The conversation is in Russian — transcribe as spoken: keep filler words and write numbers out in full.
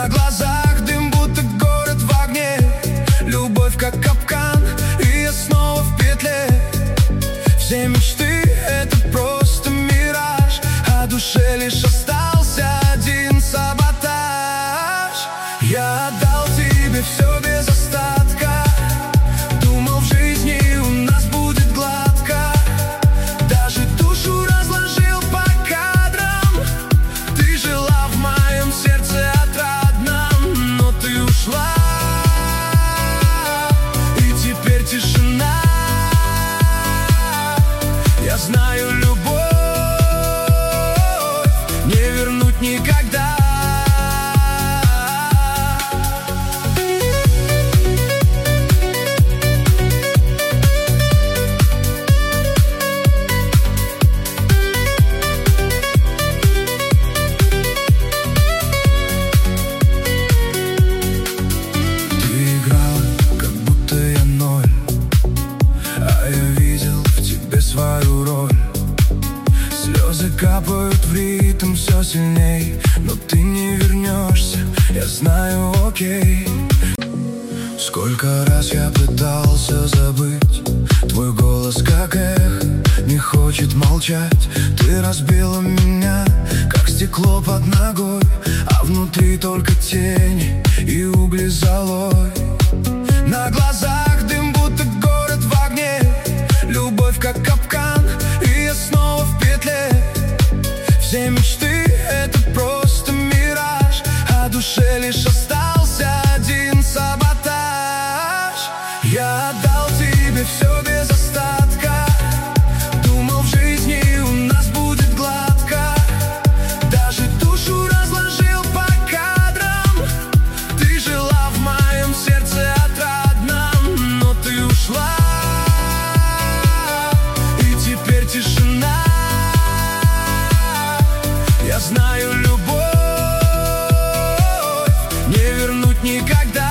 На глазах дым, будто город в огне. Любовь как капкан, и я снова в петле. Все мечты — это просто мираж, а душе лишь остался один саботаж. Я отдал тебе все без остатка. Думал, в жизни у нас будет гладко. Даже душу разложил по кадрам. Ты жила в моем сердце отрадном, но ты ушла, и теперь тишина. Я знаю, любовь не вернуть никогда. Ты играла, как будто я ноль, а я видел в тебе свою роль. Слезы капают в ритм все сильней, но ты не вернешься, я знаю, окей. Сколько раз я пытался забыть твой голос, как эхо, не хочет молчать. Ты разбила меня, как стекло под ногой, а внутри только тени и угли золой. На глазах дым, будто город в огне. Любовь как капкан, и я снова в петле. Все мечты — это просто мираж, а душе лишь остался один саботаж. Я отдал тебе все без остатка. Думал, в жизни у нас будет гладко. Даже душу разложил по кадрам. Ты жила в моем сердце отрадном, но ты ушла, и теперь тишина. Я знаю, любовь не вернуть никогда.